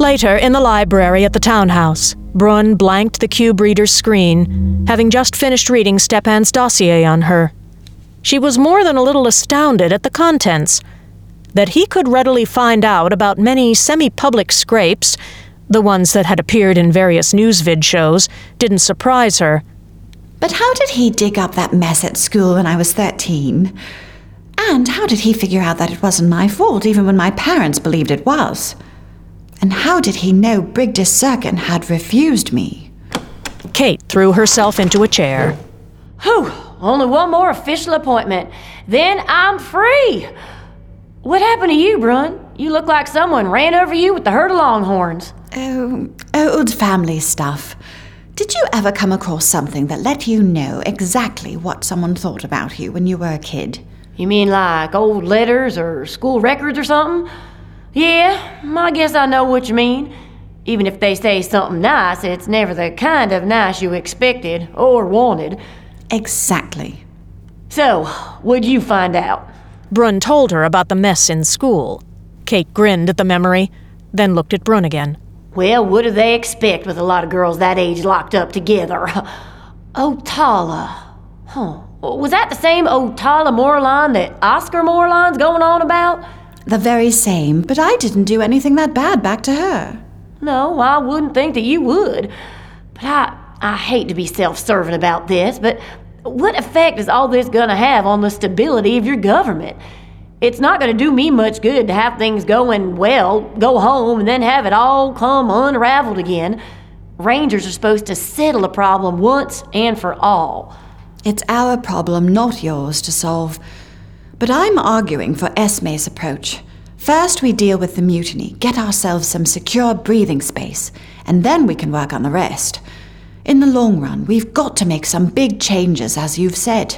Later, in the library at the townhouse, Brunn blanked the cube reader's screen, having just finished reading Stepan's dossier on her. She was more than a little astounded at the contents. That he could readily find out about many semi-public scrapes, the ones that had appeared in various news-vid shows, didn't surprise her. But how did he dig up that mess at school when I was 13? And how did he figure out that it wasn't my fault, even when my parents believed it was? And how did he know Brigdish Sirkin had refused me? Kate threw herself into a chair. Whew, only one more official appointment. Then I'm free. What happened to you, Brunn? You look like someone ran over you with the herd of longhorns. Oh, old family stuff. Did you ever come across something that let you know exactly what someone thought about you when you were a kid? You mean like old letters or school records or something? Yeah, I guess I know what you mean. Even if they say something nice, it's never the kind of nice you expected or wanted. Exactly. So, what'd you find out? Brunn told her about the mess in school. Kate grinned at the memory, then looked at Brunn again. Well, what do they expect with a lot of girls that age locked up together? Otala. Huh. Was that the same Otala Moreline that Oscar Moreline's going on about? The very same, but I didn't do anything that bad back to her. No, I wouldn't think that you would. But I hate to be self-serving about this, but what effect is all this gonna have on the stability of your government? It's not gonna do me much good to have things going well, go home, and then have it all come unraveled again. Rangers are supposed to settle a problem once and for all. It's our problem, not yours, to solve. But I'm arguing for Esme's approach. First, we deal with the mutiny, get ourselves some secure breathing space, and then we can work on the rest. In the long run, we've got to make some big changes, as you've said,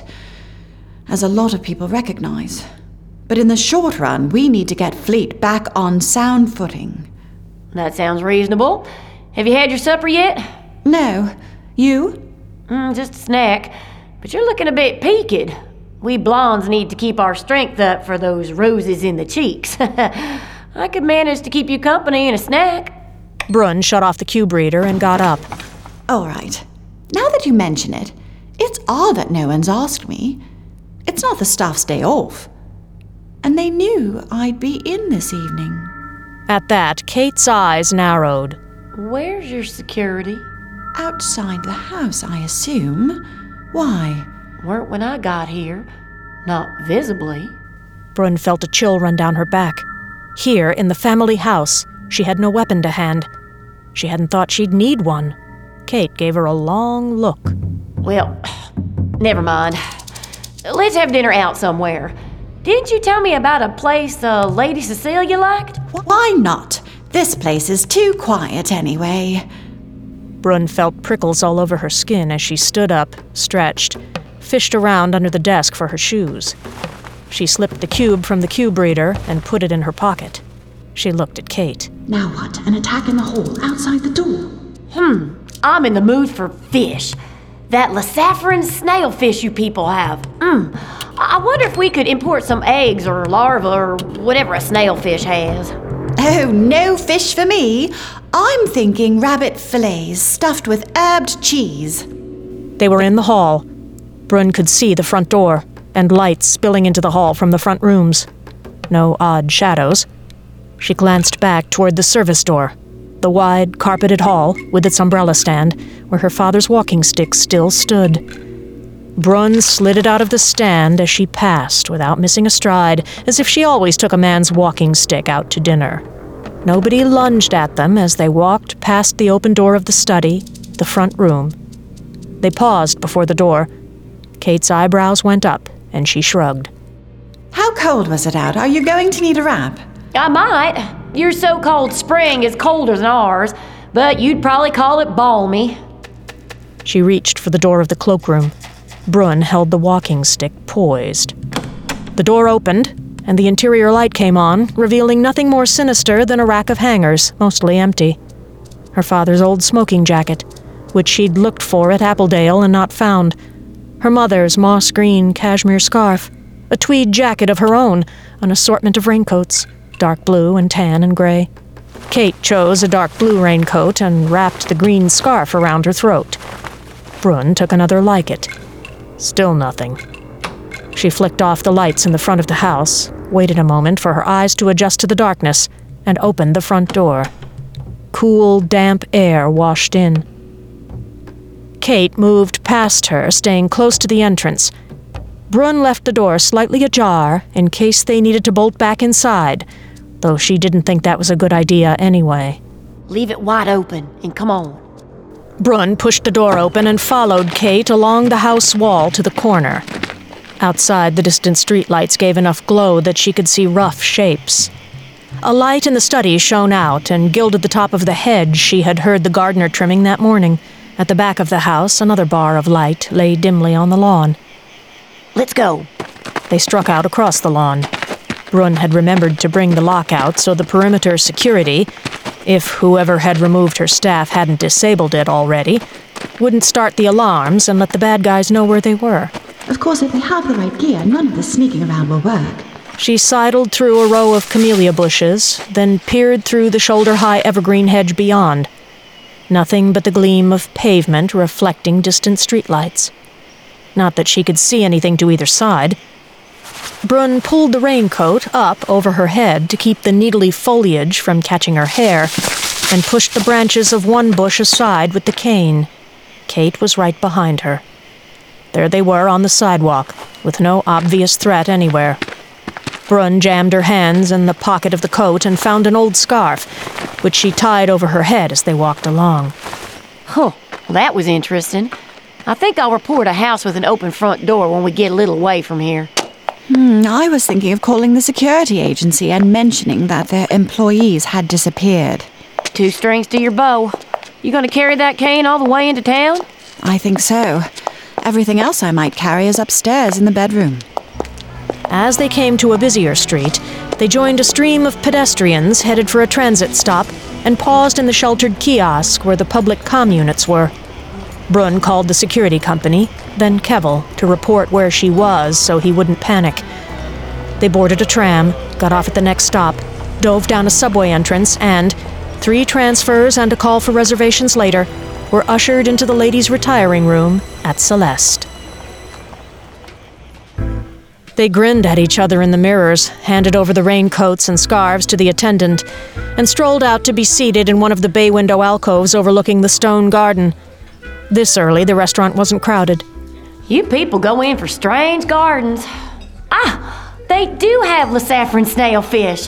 as a lot of people recognize. But in the short run, we need to get Fleet back on sound footing. That sounds reasonable. Have you had your supper yet? No. You? Just a snack. But you're looking a bit peaked. We blondes need to keep our strength up for those roses in the cheeks. I could manage to keep you company and a snack. Brunn shut off the cube reader and got up. All right. Now that you mention it, it's odd that no one's asked me. It's not the staff's day off. And they knew I'd be in this evening. At that, Kate's eyes narrowed. Where's your security? Outside the house, I assume. Why? Weren't when I got here. Not visibly. Brunn felt a chill run down her back. Here, in the family house, she had no weapon to hand. She hadn't thought she'd need one. Kate gave her a long look. Well, never mind. Let's have dinner out somewhere. Didn't you tell me about a place Lady Cecilia liked? Why not? This place is too quiet anyway. Brunn felt prickles all over her skin as she stood up, stretched, fished around under the desk for her shoes. She slipped the cube from the cube reader and put it in her pocket. She looked at Kate. Now what? An attack in the hall, outside the door? I'm in the mood for fish. That Lasafrin snail fish you people have. I wonder if we could import some eggs or larvae or whatever a snail fish has. Oh, no fish for me. I'm thinking rabbit fillets stuffed with herbed cheese. They were in the hall. Brunn could see the front door and lights spilling into the hall from the front rooms. No odd shadows. She glanced back toward the service door, the wide, carpeted hall with its umbrella stand, where her father's walking stick still stood. Brunn slid it out of the stand as she passed, without missing a stride, as if she always took a man's walking stick out to dinner. Nobody lunged at them as they walked past the open door of the study, the front room. They paused before the door. Kate's eyebrows went up, and she shrugged. How cold was it out? Are you going to need a wrap? I might. Your so-called spring is colder than ours, but you'd probably call it balmy. She reached for the door of the cloakroom. Brunn held the walking stick poised. The door opened, and the interior light came on, revealing nothing more sinister than a rack of hangers, mostly empty. Her father's old smoking jacket, which she'd looked for at Appledale and not found. Her mother's moss-green cashmere scarf, a tweed jacket of her own, an assortment of raincoats, dark blue and tan and gray. Kate chose a dark blue raincoat and wrapped the green scarf around her throat. Brun took another like it. Still nothing. She flicked off the lights in the front of the house, waited a moment for her eyes to adjust to the darkness, and opened the front door. Cool, damp air washed in. Kate moved past her, staying close to the entrance. Brun left the door slightly ajar in case they needed to bolt back inside, though she didn't think that was a good idea anyway. Leave it wide open and come on. Brun pushed the door open and followed Kate along the house wall to the corner. Outside, the distant streetlights gave enough glow that she could see rough shapes. A light in the study shone out and gilded the top of the hedge she had heard the gardener trimming that morning. At the back of the house, another bar of light lay dimly on the lawn. Let's go. They struck out across the lawn. Brun had remembered to bring the lock out so the perimeter security, if whoever had removed her staff hadn't disabled it already, wouldn't start the alarms and let the bad guys know where they were. Of course, if they have the right gear, none of the sneaking around will work. She sidled through a row of camellia bushes, then peered through the shoulder-high evergreen hedge beyond. Nothing but the gleam of pavement reflecting distant streetlights. Not that she could see anything to either side. Brun pulled the raincoat up over her head to keep the needly foliage from catching her hair, and pushed the branches of one bush aside with the cane. Kate was right behind her. There they were on the sidewalk, with no obvious threat anywhere. Brun jammed her hands in the pocket of the coat and found an old scarf, which she tied over her head as they walked along. Huh, well, that was interesting. I think I'll report a house with an open front door when we get a little away from here. I was thinking of calling the security agency and mentioning that their employees had disappeared. 2 strings to your bow. You gonna carry that cane all the way into town? I think so. Everything else I might carry is upstairs in the bedroom. As they came to a busier street, they joined a stream of pedestrians headed for a transit stop and paused in the sheltered kiosk where the public comm units were. Brun called the security company, then Kevel, to report where she was so he wouldn't panic. They boarded a tram, got off at the next stop, dove down a subway entrance, and, 3 transfers and a call for reservations later, were ushered into the ladies' retiring room at Celeste. They grinned at each other in the mirrors, handed over the raincoats and scarves to the attendant, and strolled out to be seated in one of the bay window alcoves overlooking the stone garden. This early, the restaurant wasn't crowded. You people go in for strange gardens. Ah, they do have La Saffron snailfish.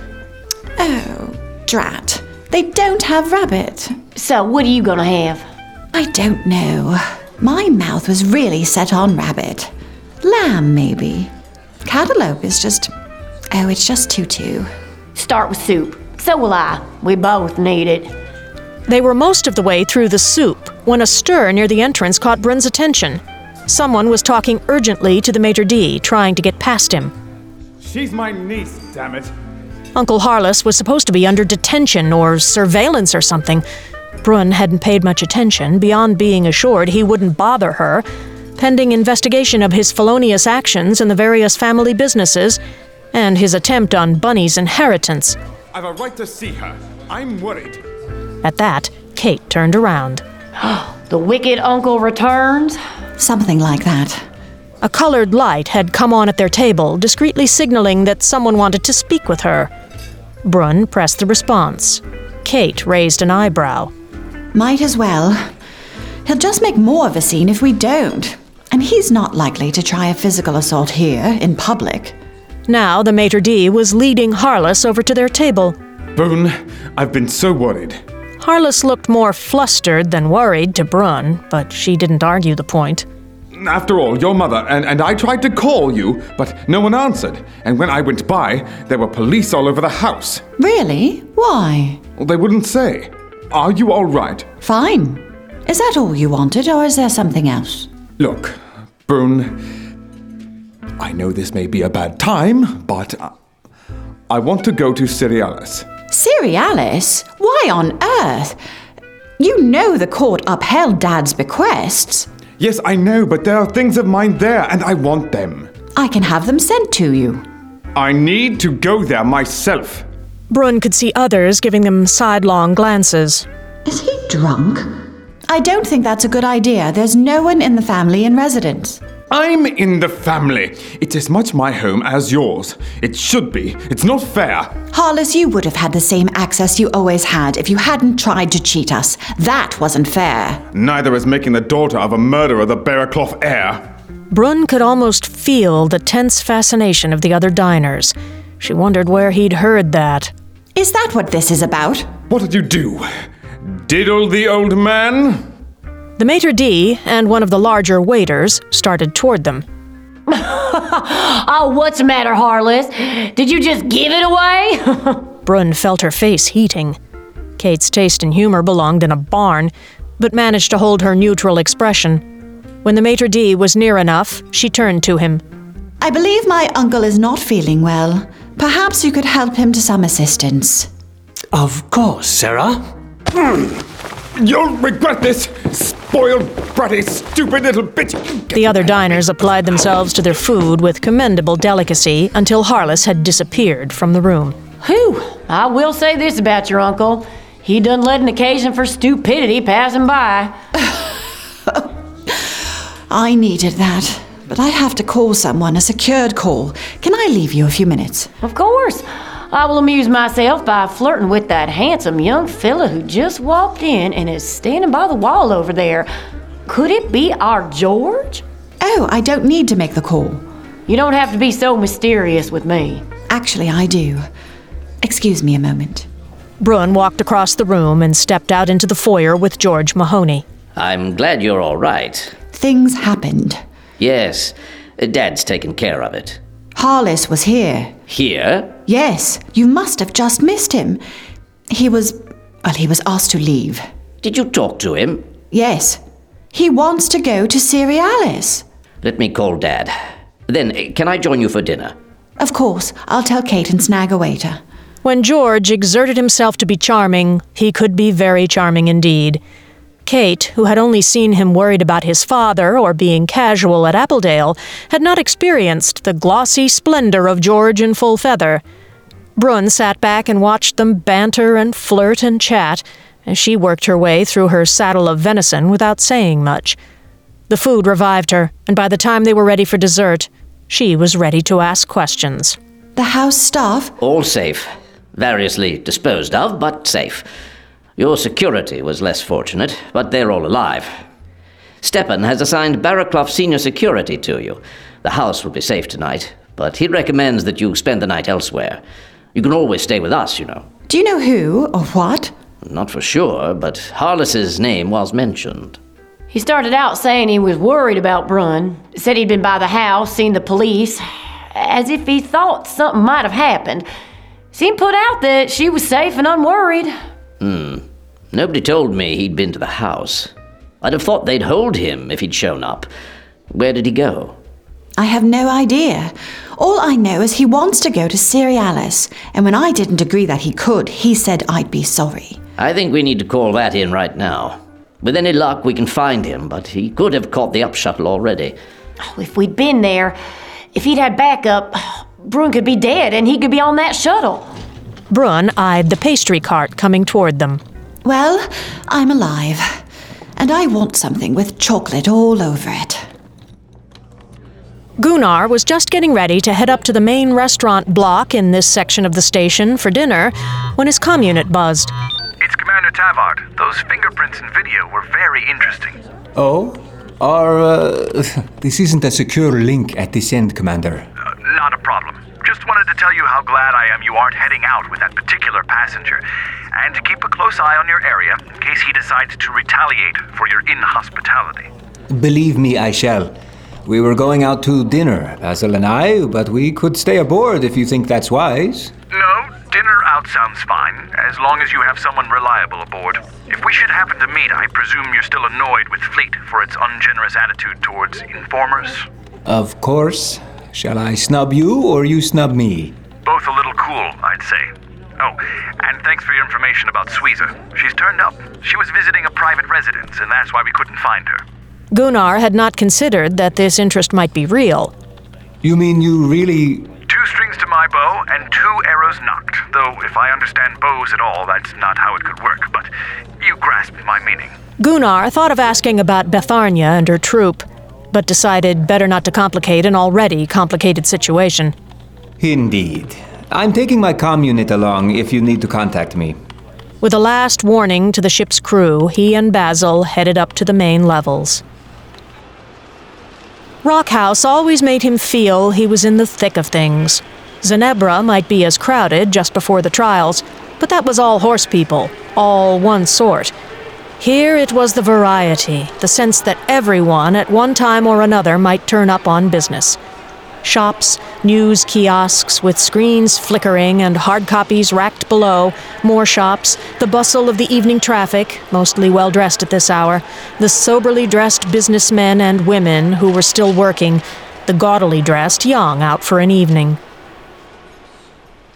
Oh, drat. They don't have rabbit. So what are you gonna have? I don't know. My mouth was really set on rabbit. Lamb, maybe. Cantaloupe is just... Oh, it's just too. Start with soup. So will I. We both need it. They were most of the way through the soup when a stir near the entrance caught Brun's attention. Someone was talking urgently to the maitre d', trying to get past him. She's my niece, damn it. Uncle Harless was supposed to be under detention or surveillance or something. Brun hadn't paid much attention, beyond being assured he wouldn't bother her, pending investigation of his felonious actions in the various family businesses and his attempt on Bunny's inheritance. I've a right to see her. I'm worried. At that, Kate turned around. The wicked uncle returns? Something like that. A colored light had come on at their table, discreetly signaling that someone wanted to speak with her. Brun pressed the response. Kate raised an eyebrow. Might as well. He'll just make more of a scene if we don't. And he's not likely to try a physical assault here, in public. Now the maitre d' was leading Harless over to their table. Boone, I've been so worried. Harless looked more flustered than worried to Brun, but she didn't argue the point. After all, your mother and I tried to call you, but no one answered. And when I went by, there were police all over the house. Really? Why? Well, they wouldn't say. Are you all right? Fine. Is that all you wanted, or is there something else? Look, Boone, I know this may be a bad time, but I want to go to Cerealis. Cerealis? Why on earth? You know the court upheld Dad's bequests. Yes, I know, but there are things of mine there, and I want them. I can have them sent to you. I need to go there myself. Brun could see others giving them sidelong glances. Is he drunk? I don't think that's a good idea. There's no one in the family in residence. I'm in the family. It's as much my home as yours. It should be. It's not fair. Hollis, you would have had the same access you always had if you hadn't tried to cheat us. That wasn't fair. Neither is making the daughter of a murderer the Bearcloth heir. Brun could almost feel the tense fascination of the other diners. She wondered where he'd heard that. Is that what this is about? What did you do? Diddle the old man? The maitre d' and one of the larger waiters started toward them. Oh, what's the matter, Harless? Did you just give it away? Brun felt her face heating. Kate's taste in humor belonged in a barn, but managed to hold her neutral expression. When the maitre d' was near enough, she turned to him. I believe my uncle is not feeling well. Perhaps you could help him to some assistance. Of course, Sarah. You'll regret this, spoiled, bratty, stupid little bitch. The other diners applied themselves to their food with commendable delicacy until Harless had disappeared from the room. Whew, I will say this about your uncle. He doesn't let an occasion for stupidity pass him by. I needed that, but I have to call someone, a secured call. Can I leave you a few minutes? Of course. I will amuse myself by flirting with that handsome young fella who just walked in and is standing by the wall over there. Could it be our George? Oh, I don't need to make the call. You don't have to be so mysterious with me. Actually, I do. Excuse me a moment. Brun walked across the room and stepped out into the foyer with George Mahoney. I'm glad you're all right. Things happened. Yes, Dad's taken care of it. Harless was here. Here? Yes, you must have just missed him. He was asked to leave. Did you talk to him? Yes. He wants to go to Cerealis. Let me call Dad. Then, can I join you for dinner? Of course, I'll tell Kate and snag a waiter. When George exerted himself to be charming, he could be very charming indeed. Kate, who had only seen him worried about his father or being casual at Appledale, had not experienced the glossy splendor of George in full feather. Brun sat back and watched them banter and flirt and chat as she worked her way through her saddle of venison without saying much. The food revived her, and by the time they were ready for dessert, she was ready to ask questions. The house staff? All safe. Variously disposed of, but safe. Your security was less fortunate, but they're all alive. Stepan has assigned Bearcloth Senior Security to you. The house will be safe tonight, but he recommends that you spend the night elsewhere. You can always stay with us, you know. Do you know who or what? Not for sure, but Harless's name was mentioned. He started out saying he was worried about Brun. Said he'd been by the house, seen the police, as if he thought something might have happened. Seemed put out that she was safe and unworried. Nobody told me he'd been to the house. I'd have thought they'd hold him if he'd shown up. Where did he go? I have no idea. All I know is he wants to go to Cerealis, and when I didn't agree that he could, he said I'd be sorry. I think we need to call that in right now. With any luck, we can find him, but he could have caught the up shuttle already. Oh, if we'd been there, if he'd had backup, Brun could be dead and he could be on that shuttle. Brun eyed the pastry cart coming toward them. Well, I'm alive, and I want something with chocolate all over it. Gunnar was just getting ready to head up to the main restaurant block in this section of the station for dinner when his communist buzzed. It's Commander Tavard. Those fingerprints and video were very interesting. Oh? This isn't a secure link at this end, Commander. Not a problem. Just wanted to tell you how glad I am you aren't heading out with that particular passenger, and to keep a close eye on your area in case he decides to retaliate for your inhospitality. Believe me, I shall. We were going out to dinner, Basil and I, but we could stay aboard if you think that's wise. No, dinner out sounds fine, as long as you have someone reliable aboard. If we should happen to meet, I presume you're still annoyed with Fleet for its ungenerous attitude towards informers? Of course. Shall I snub you or you snub me? Both a little cool, I'd say. Oh, and thanks for your information about Suiza. She's turned up. She was visiting a private residence, and that's why we couldn't find her. Gunnar had not considered that this interest might be real. You mean you really... 2 strings to my bow and 2 arrows knocked. Though, if I understand bows at all, that's not how it could work, but you grasp my meaning. Gunnar thought of asking about Betharnia and her troop, but decided better not to complicate an already complicated situation. Indeed. I'm taking my comm unit along if you need to contact me. With a last warning to the ship's crew, he and Basil headed up to the main levels. Rockhouse always made him feel he was in the thick of things. Zenebra might be as crowded just before the trials, but that was all horse people, all one sort. Here it was the variety, the sense that everyone at one time or another might turn up on business. Shops, news kiosks with screens flickering and hard copies racked below, more shops, the bustle of the evening traffic, mostly well-dressed at this hour, the soberly dressed businessmen and women who were still working, the gaudily dressed young out for an evening.